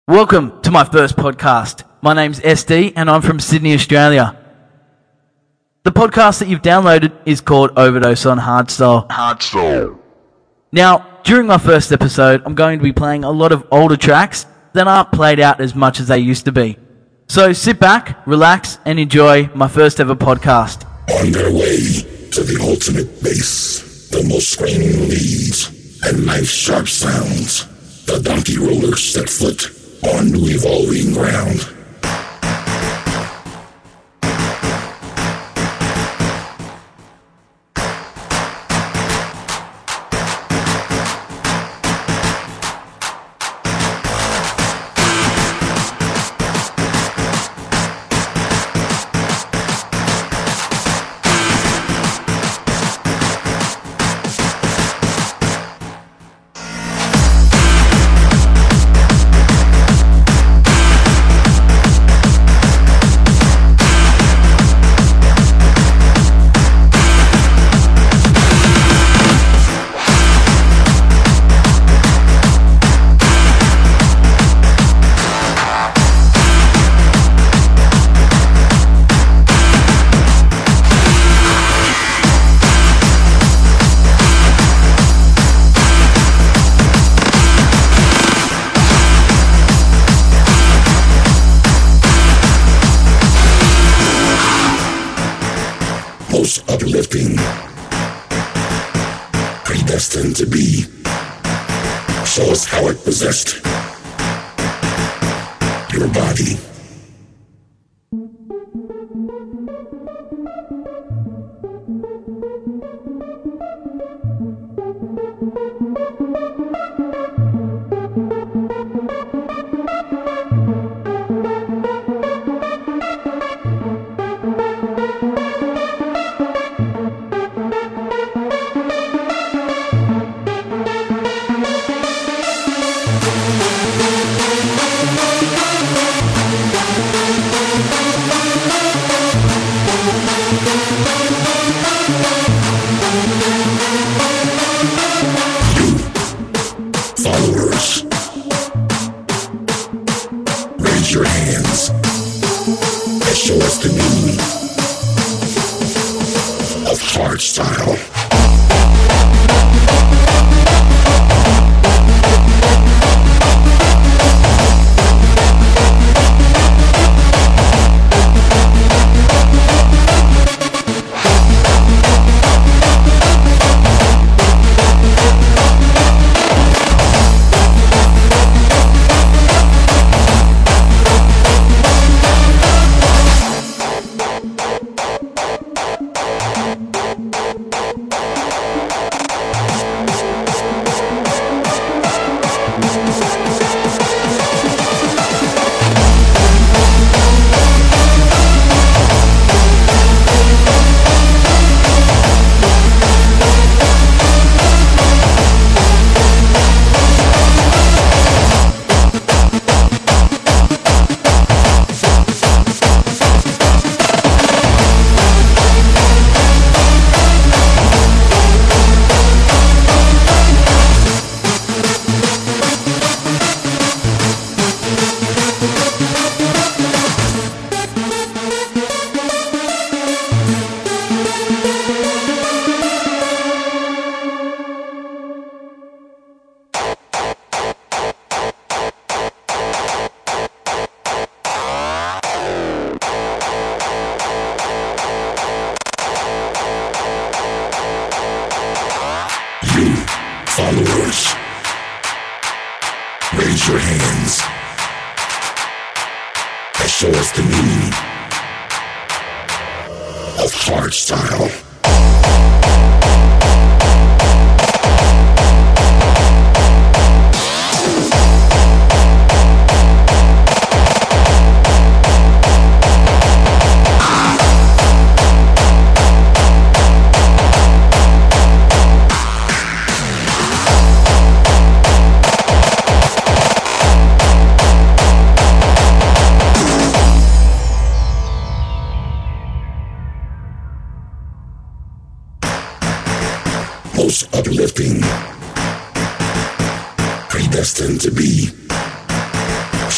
Welcome to my first podcast. My name's SD and I'm from Sydney, Australia. The podcast that you've downloaded is called Overdose on Hardstyle. Now, during my first episode, I'm going to be playing a lot of older tracks that aren't played out as much as they used to be. So sit back, relax, and enjoy my first ever podcast. On their way to the ultimate bass, the most screaming leads, and knife-sharp sounds, the donkey rollers set foot on new evolving ground. Most uplifting, predestined to be. Show us how it possessed your body. Followers, raise your hands and show us the meaning of hardstyle. Followers, raise your hands and show us the meaning of hardstyle. Most uplifting, predestined to be.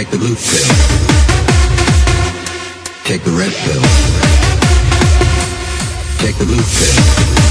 Take the blue pill. Take the red pill. Take the blue pill.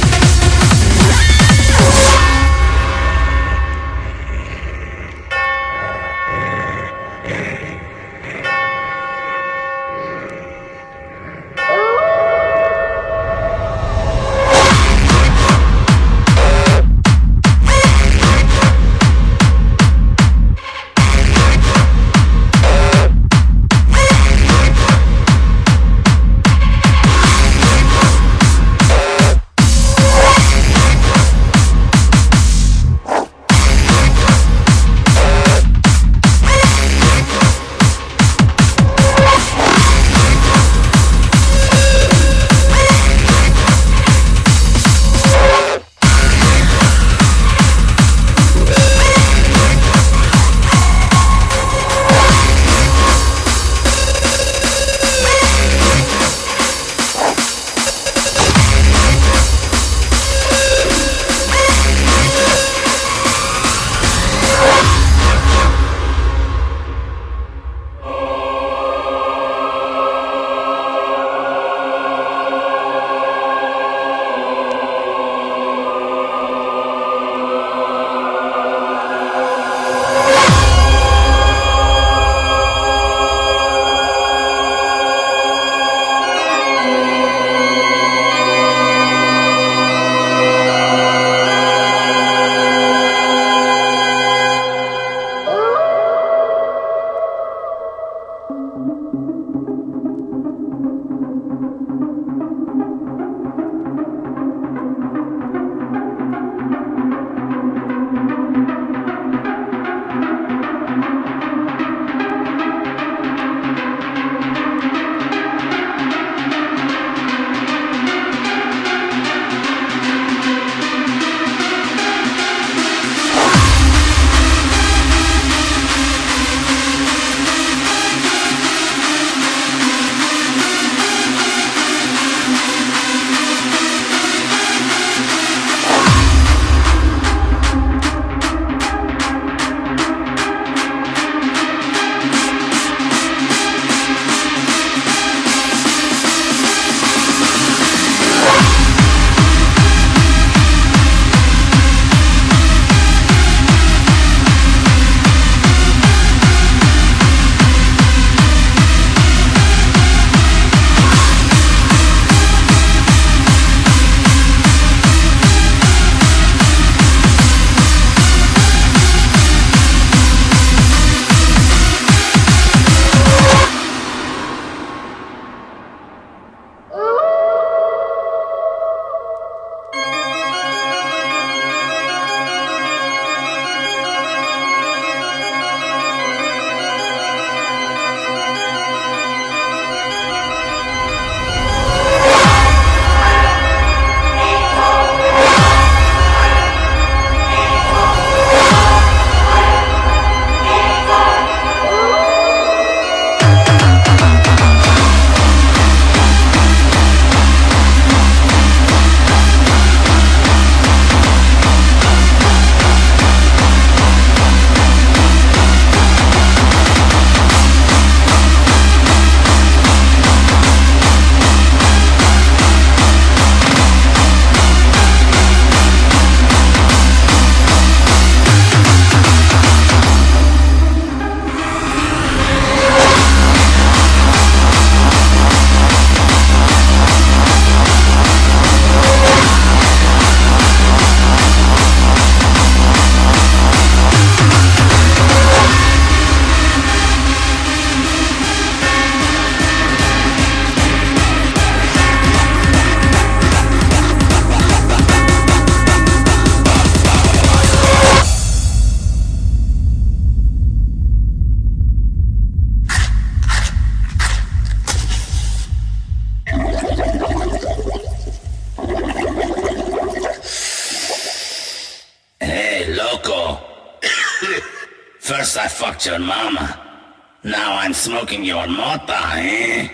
First I fucked your mama. Now I'm smoking your mota, eh?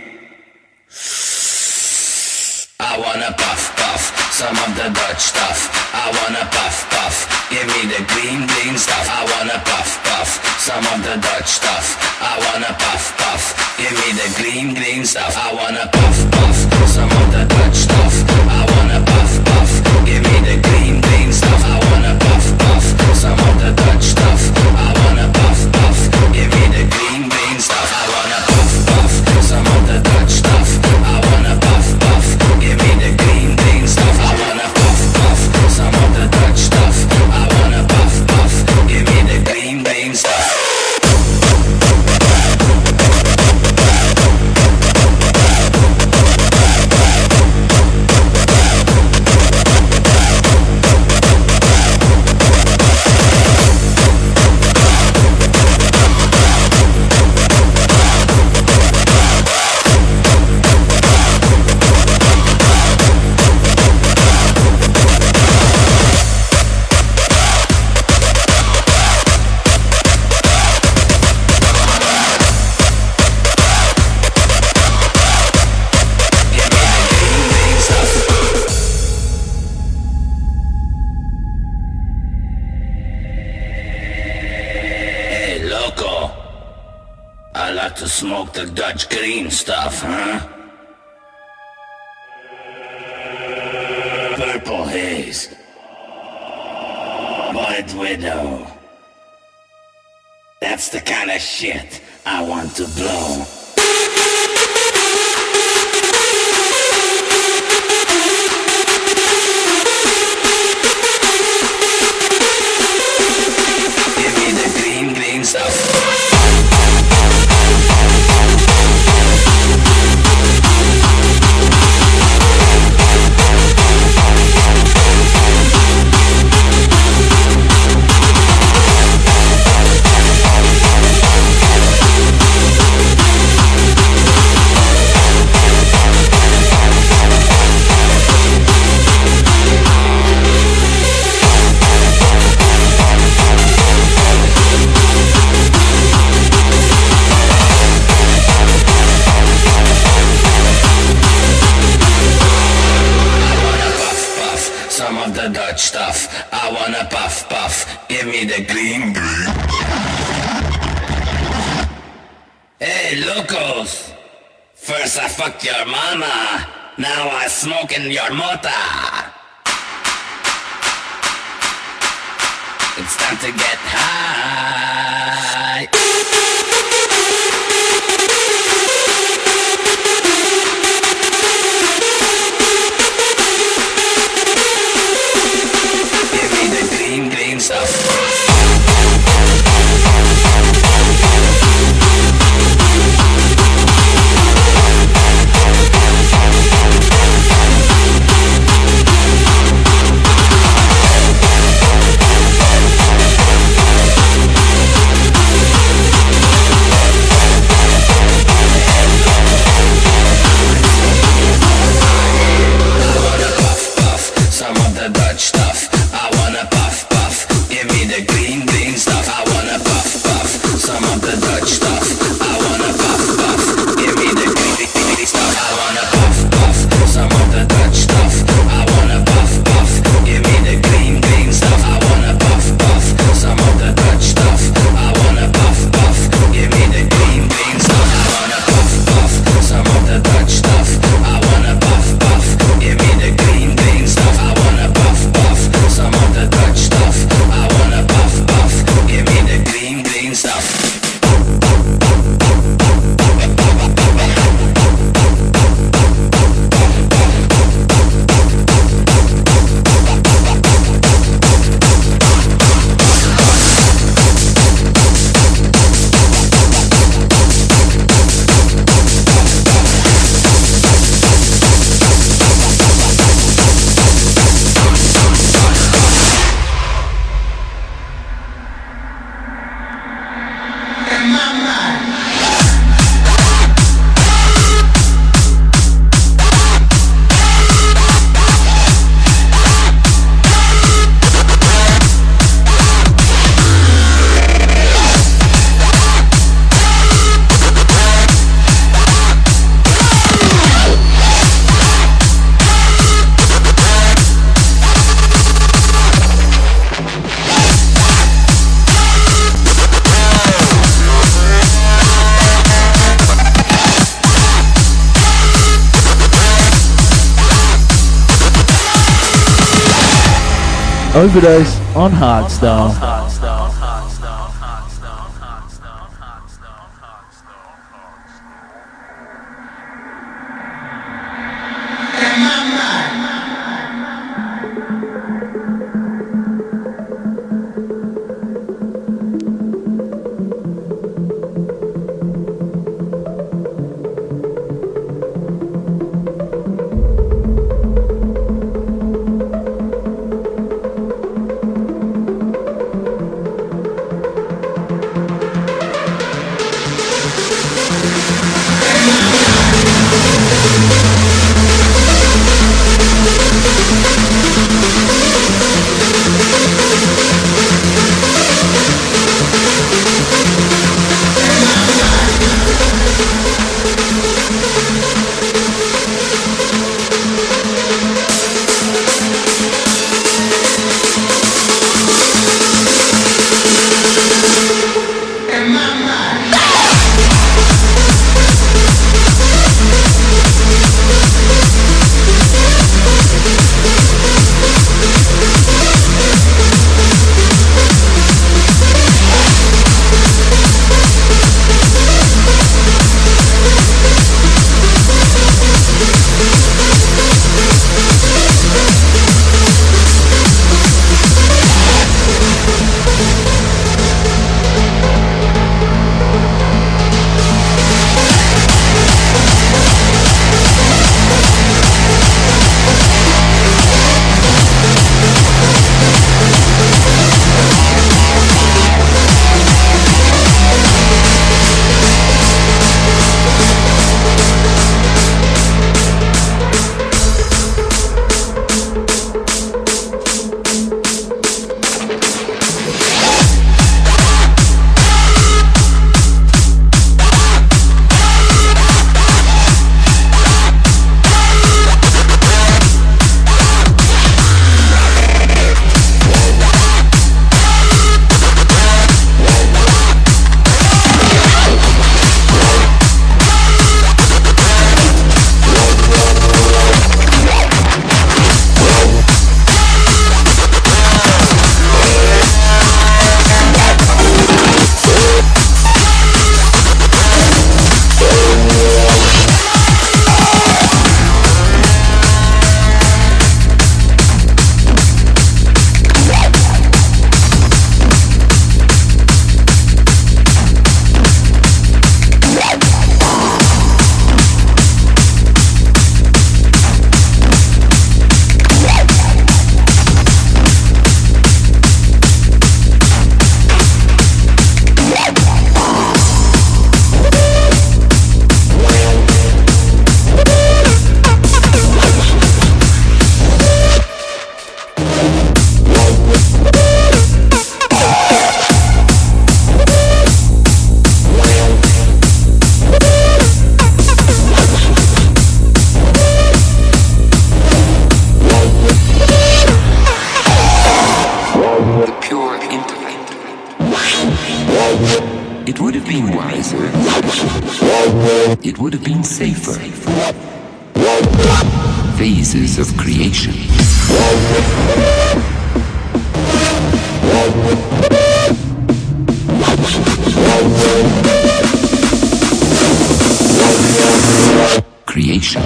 I wanna puff, puff, some of the Dutch stuff. I wanna puff, puff, give me the green, green stuff. I wanna puff, puff, some of the Dutch stuff. I wanna puff, puff. Give me the green, green stuff. I wanna puff, puff. Some of the Dutch stuff. I wanna puff, puff. Give me the green, green stuff. I wanna puff, puff. Some of the Dutch stuff. I wanna puff, puff. Give me the green, green stuff. I wanna puff, puff. Some of the Dutch stuff. I wanna puff, puff. Give me the green, green stuff. I wanna puff, puff. Some of the Dutch stuff. I wanna puff, puff. Give me the green, green stuff. I like to smoke the Dutch green stuff, huh? Purple haze. White widow. That's the kind of shit I want to blow. Give me the green, green stuff. Some of the Dutch stuff. I wanna puff, puff. Give me the green, green. Hey, locos. First I fucked your mama. Now I smoking your mota. It's time to get high. Green stuff. Some of the Dutch stuff. I wanna puff, puff. Give me the green, green stuff. I wanna puff, puff. Some of the Dutch stuff. I wanna puff, puff. Give me the green, green stuff. I wanna puff, puff. Some of the Dutch stuff. I wanna puff, puff. Give me the green, green stuff. I wanna puff, puff. Some of the Dutch stuff. I wanna puff, puff. Give me the green, green stuff. I wanna puff, puff. Some of the Dutch stuff. I wanna puff, puff. Give me the green, green stuff. I wanna puff, puff. Some of the Dutch stuff. I wanna puff, puff. Give me the green, green stuff. Overdose on Hardstyle. It would have been wiser. It would have been safer. Phases of creation. Creation.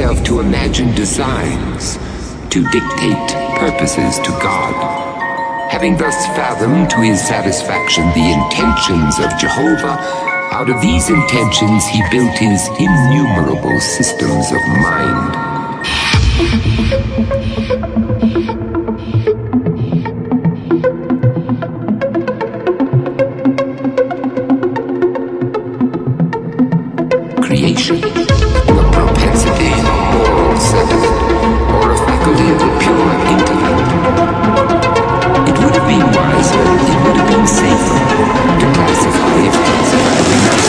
Designs to dictate purposes to God. Having thus fathomed to his satisfaction the intentions of Jehovah, out of these intentions he built his innumerable systems of mind. Creation, the propensity, moral sentiment, or a faculty of the pure intellect. It would have been wiser, it would have been safer to classify if classified in that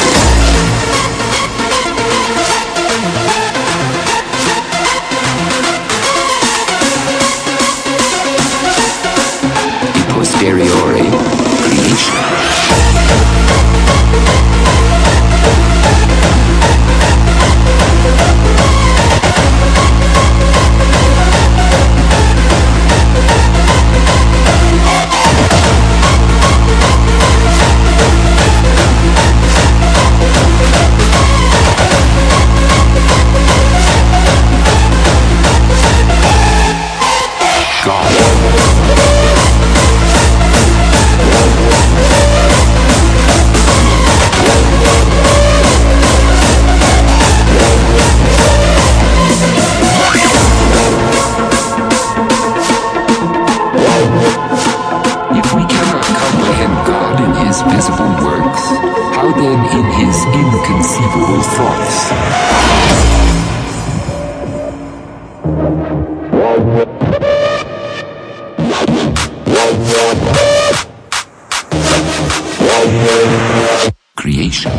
style. A posteriori creation. Creation.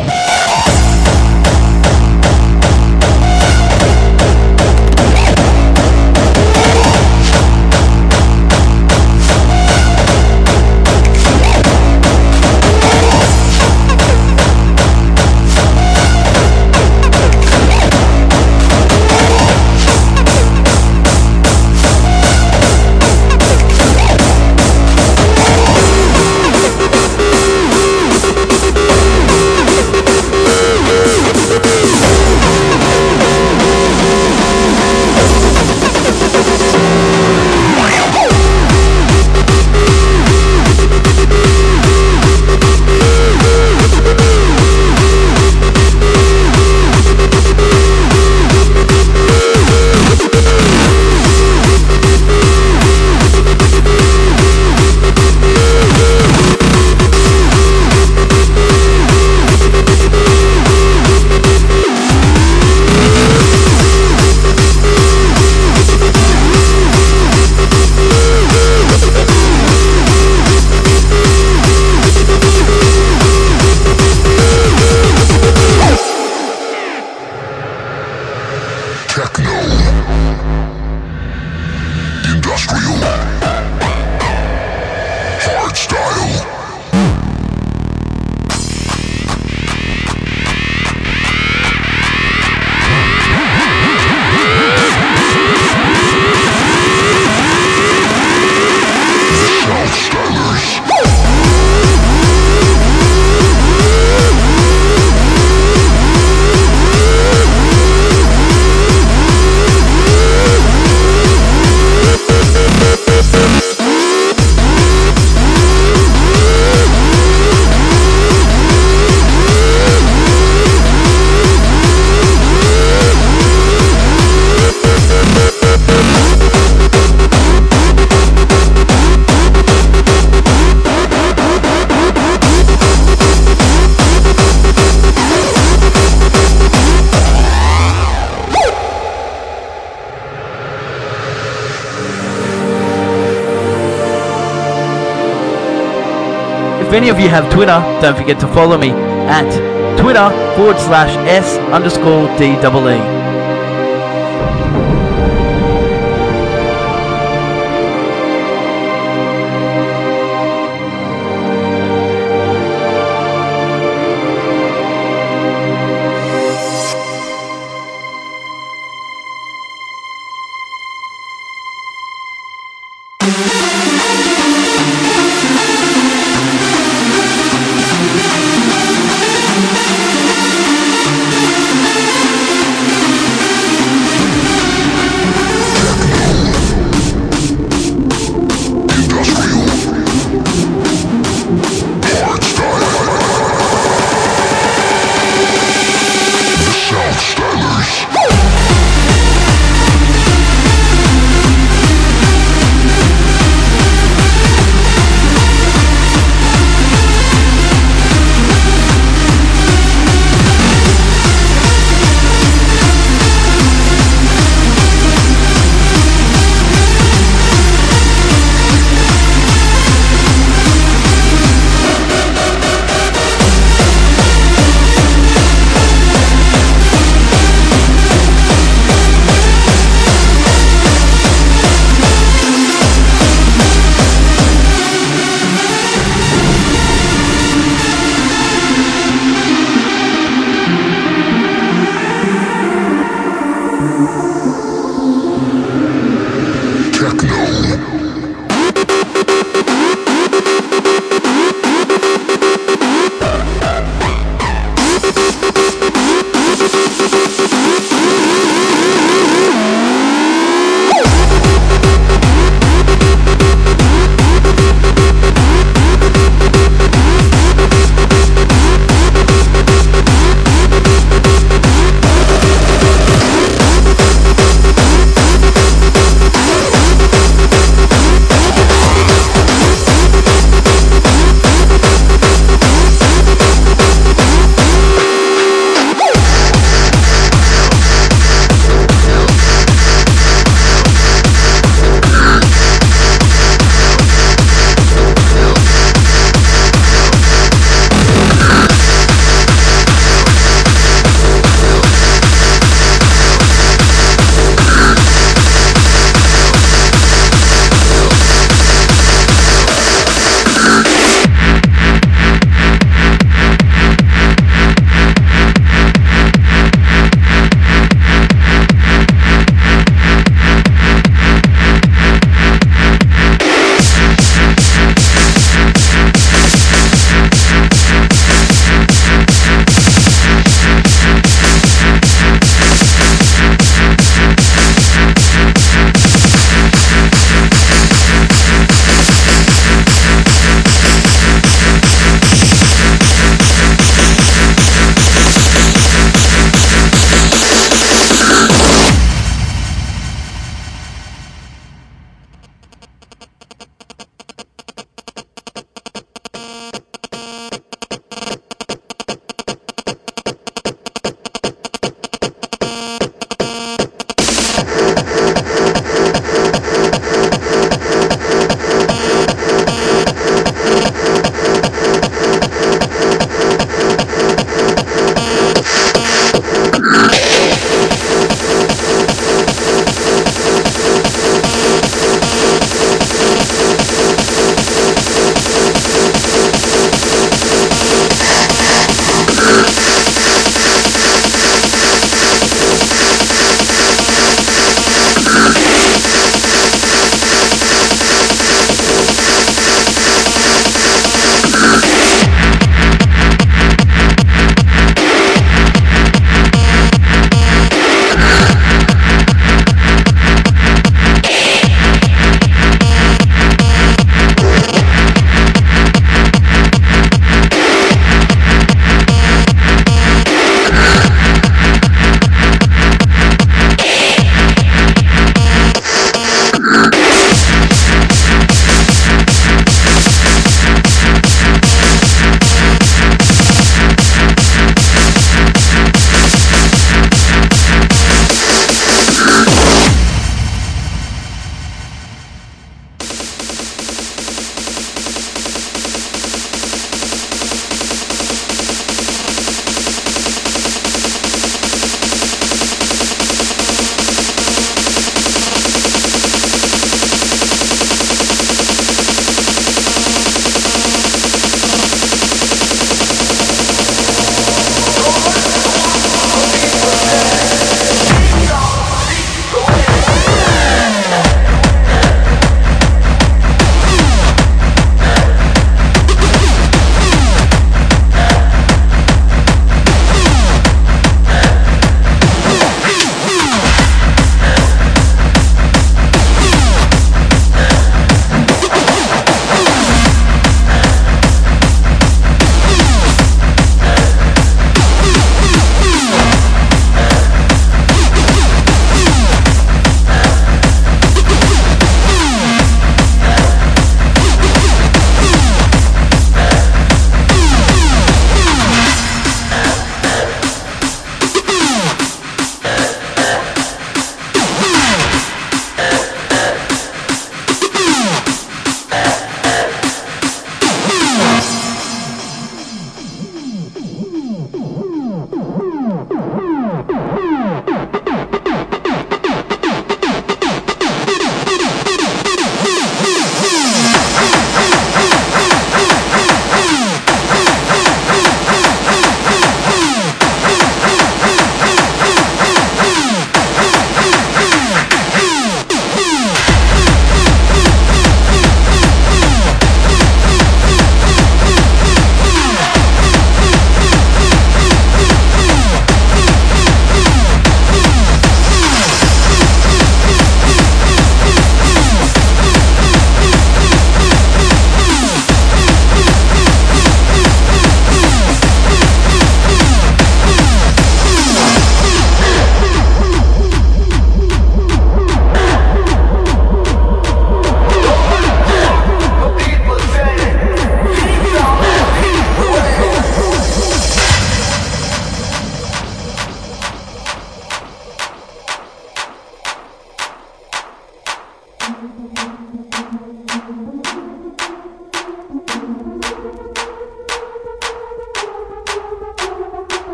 If any of you have Twitter, don't forget to follow me at Twitter/S_DEE.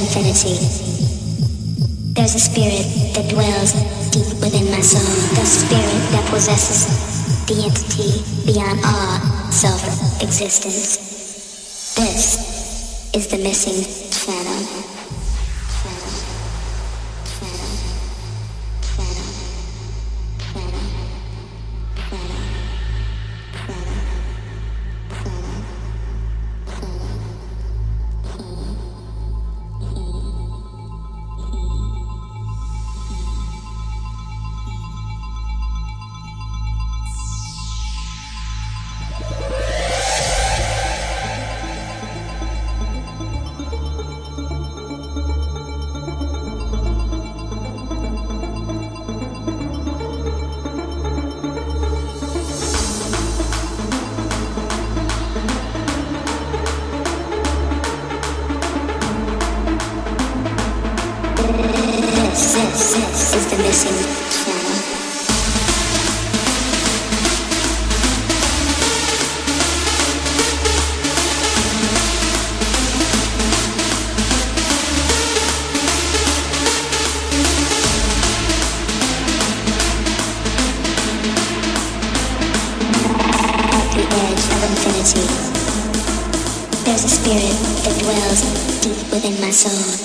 infinity. There's a spirit that dwells deep within my soul. The spirit that possesses the entity beyond all self-existence. This is the missing phantom. This is the missing channel. At the edge of infinity, there's a spirit that dwells deep within my soul.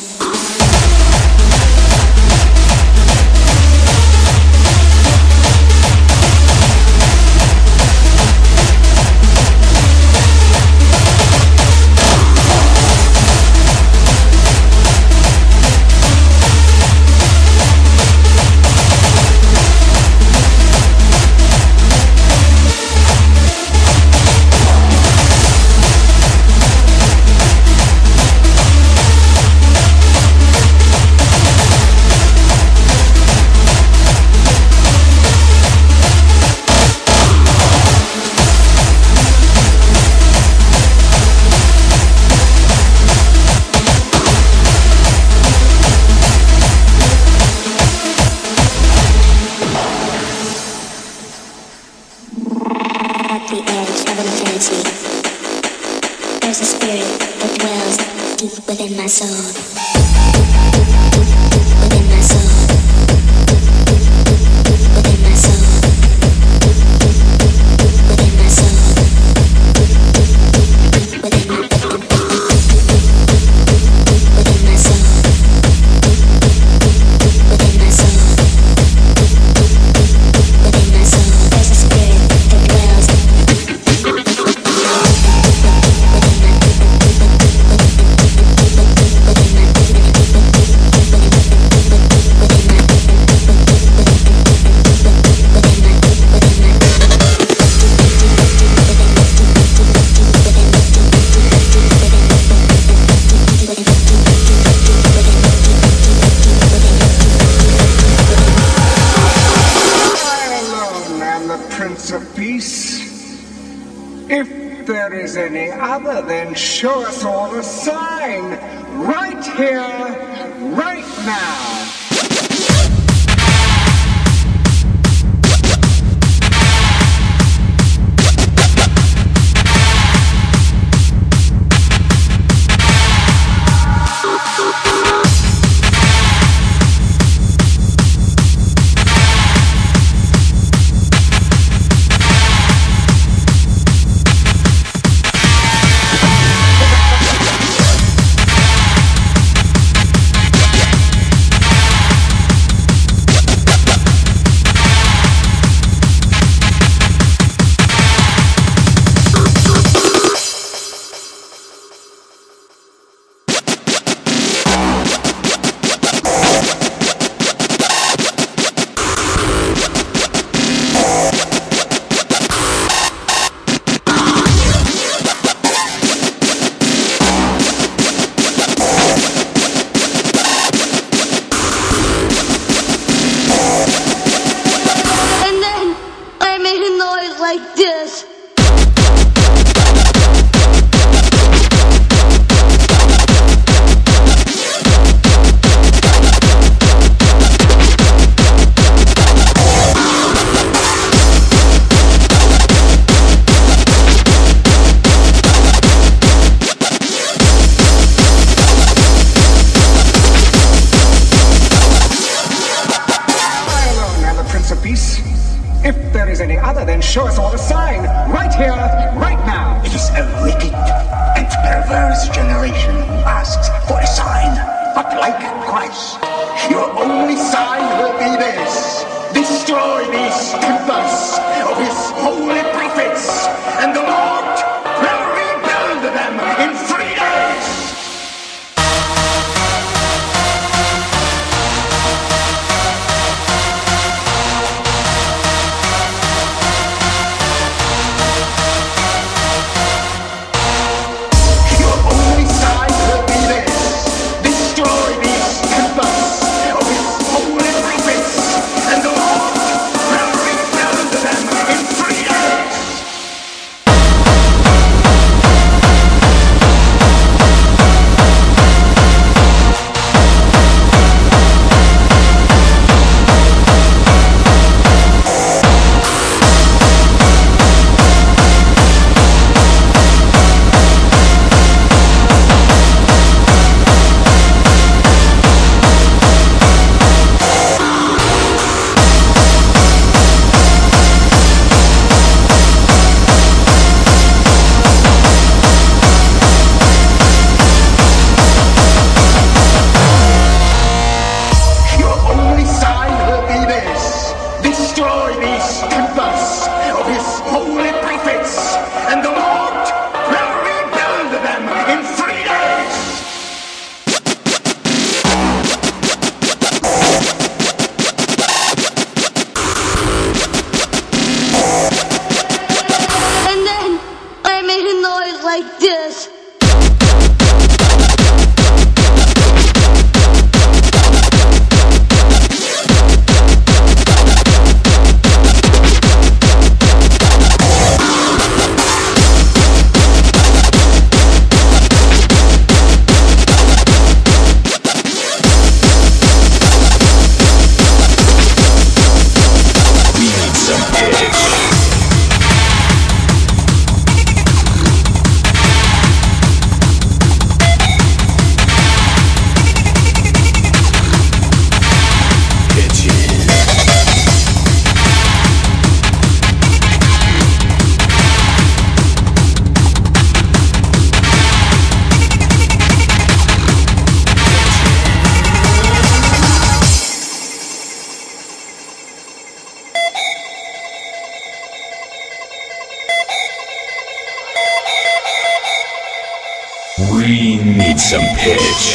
There's a spirit that dwells deep within my soul. Deep within my soul. Within my soul. Within my soul. Within my soul. Within my soul. Within my soul. There's a spirit that dwells. If there is any other, then show us all a sign, right here, right now. other, then show us all a sign. Right here, right now. It is a wicked and perverse generation who asks for a sign. But like Christ, your only sign will be this. Destroy these temples of his holy prophets, and the Lord will rebuild them in 3 days. We need some pitch.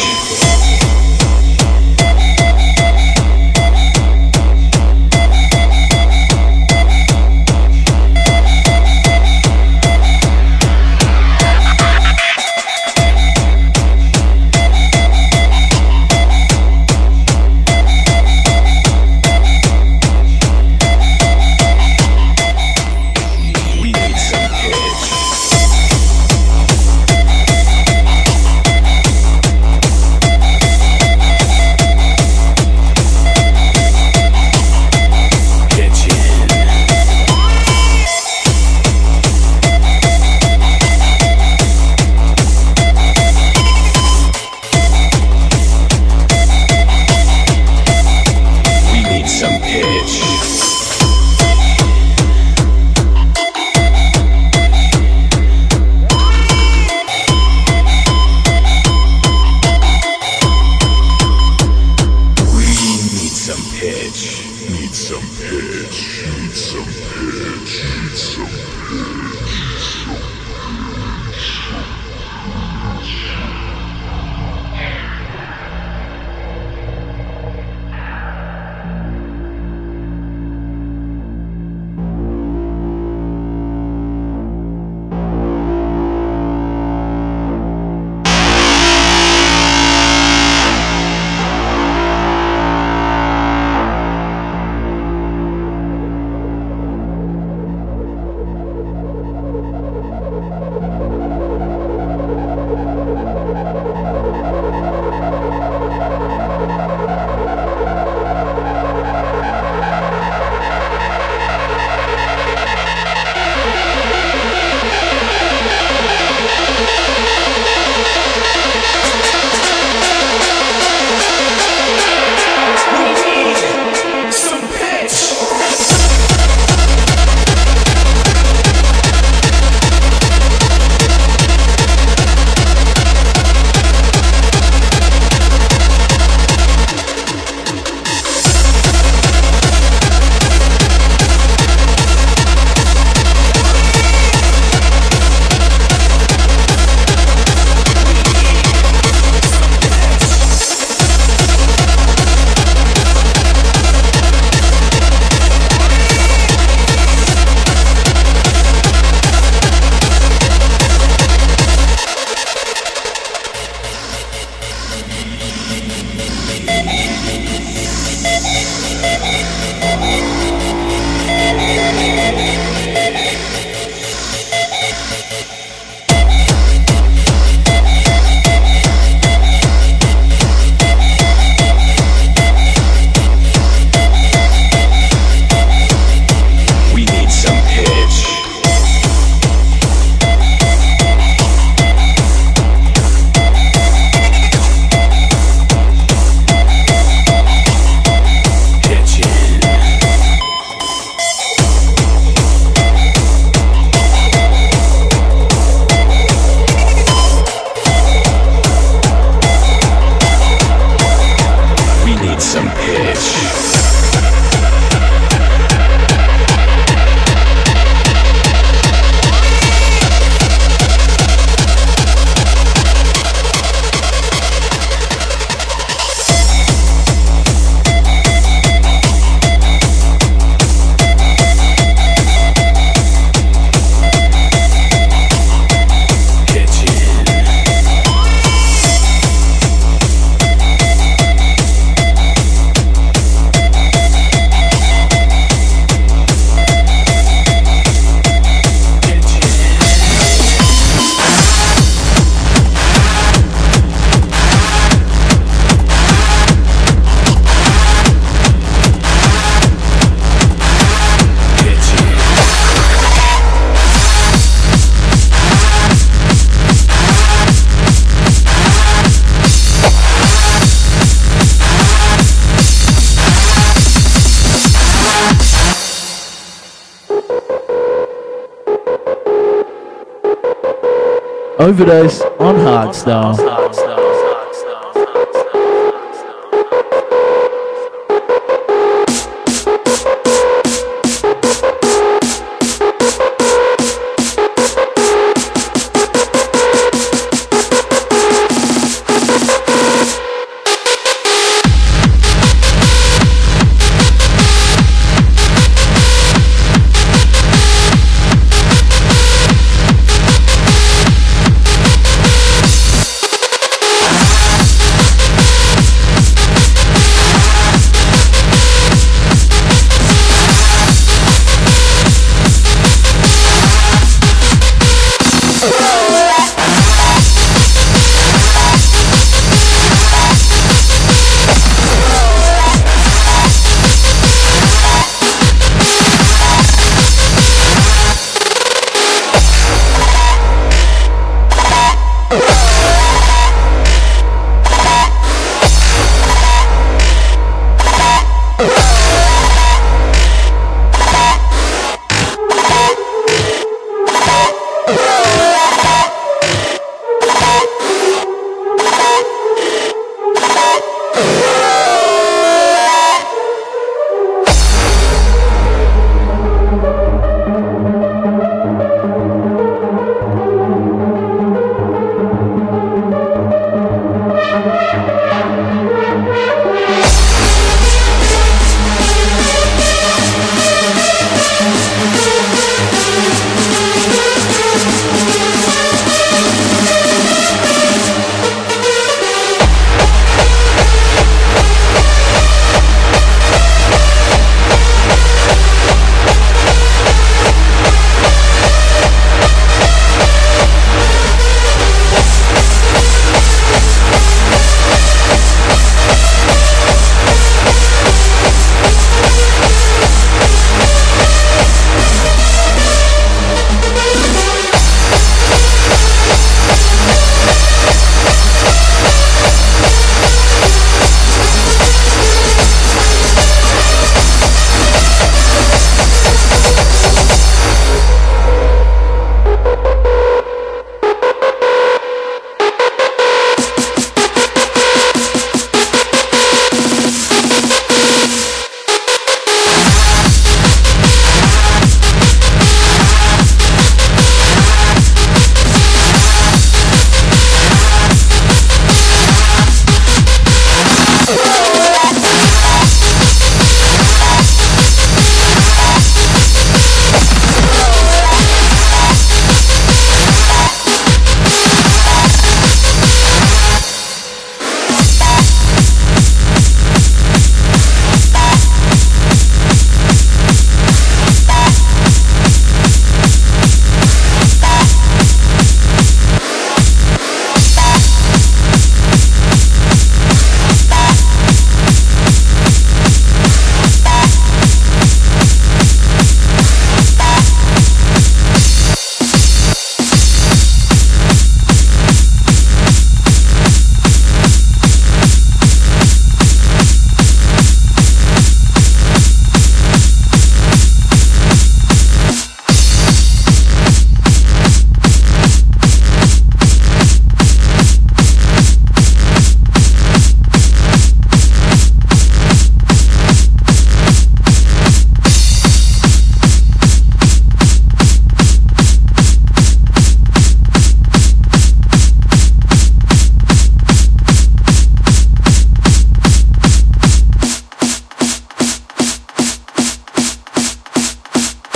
Overdose on Hardstyle.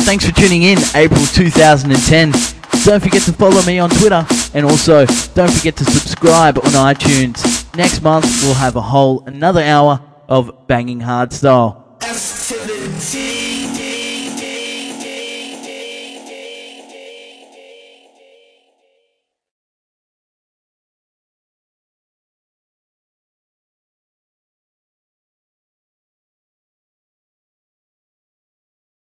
Thanks for tuning in, April 2010. Don't forget to follow me on Twitter, and also don't forget to subscribe on iTunes. Next month we'll have another hour of banging hardstyle.